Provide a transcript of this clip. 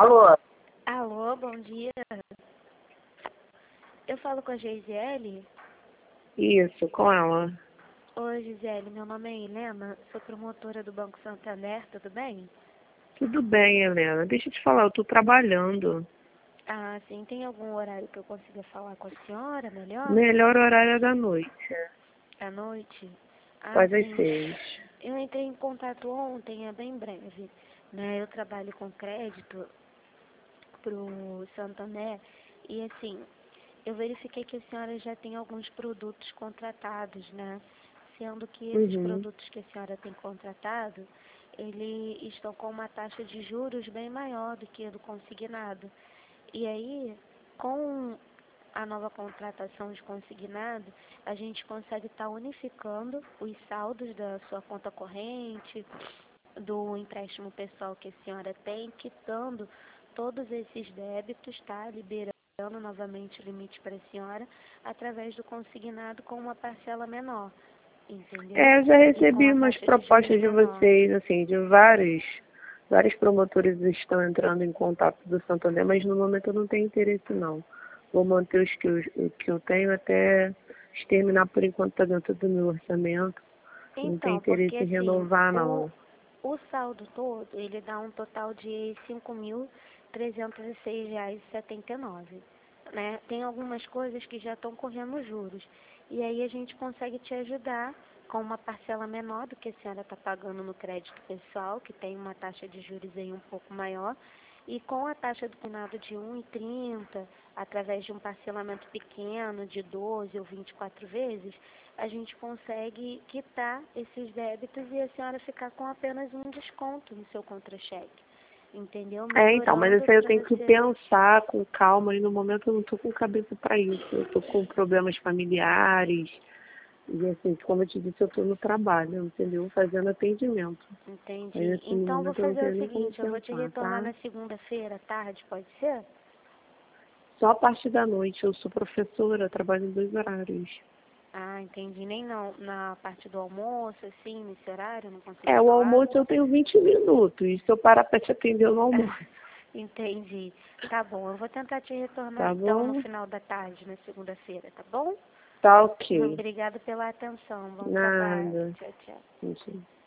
Alô? Alô, bom dia. Eu falo com a Geisiele. Isso, com ela. Oi, Gisele, meu nome é Helena, sou promotora do Banco Santander, tudo bem? Tudo bem, Helena. Deixa eu te falar, eu tô trabalhando. Ah, sim, tem algum horário que eu consiga falar com a senhora melhor? Melhor horário é da noite. À noite? Ah, Após as sim. 6. Eu entrei em contato ontem, é bem breve, né? Eu trabalho com crédito pro Santander e, assim, eu verifiquei que a senhora já tem alguns produtos contratados, né? Sendo que esses Uhum. produtos que a senhora tem contratado, eles estão com uma taxa de juros bem maior do que a do consignado. E aí, com a nova contratação de consignado, a gente consegue estar unificando os saldos da sua conta corrente, do empréstimo pessoal que a senhora tem, quitando todos esses débitos, tá? Liberando novamente o limite para a senhora através do consignado com uma parcela menor, entendeu? Eu já E com recebi a umas taxa de juros propostas de menor. vocês, assim, de vários promotores estão entrando em contato do Santander, mas no momento eu não tenho interesse não. Vou manter o que eu tenho até exterminar por enquanto está dentro do meu orçamento. Não tenho Então, porque interesse em assim, renovar o, não. o saldo todo, ele dá um total de R$ 5.306,79, né? Tem algumas coisas que já estão correndo juros. E aí a gente consegue te ajudar com uma parcela menor do que a senhora está pagando no crédito pessoal, que tem uma taxa de juros aí um pouco maior, e com a taxa do penado de 1,30, através de um parcelamento pequeno de 12 ou 24 vezes, a gente consegue quitar esses débitos e a senhora ficar com apenas um desconto no seu contra-cheque, entendeu? Então, mas Melhorando isso aí eu para tenho que você. pensar com calma e no momento eu não estou com cabeça para isso. Eu estou com problemas familiares e assim, como eu te disse, eu estou no trabalho, entendeu? Fazendo atendimento. Aí Entendi. assim, no Então vou momento eu não fazer tenho o nem como seguinte, eu vou te pensar, retornar tá? na segunda-feira à tarde, pode ser? Só a parte da noite, eu sou professora, eu trabalho em 2 horários. Ah, entendi. Nem não, na parte do almoço, assim, nesse horário, não consigo O falar? almoço eu tenho 20 minutos, e se eu parar para te atender no almoço, Entendi. Tá bom, eu vou tentar te retornar tá então no bom? final da tarde, na segunda-feira, tá bom? Tá ok. Obrigada pela atenção. Bom trabalho. Nada. Tchau, tchau. Gente.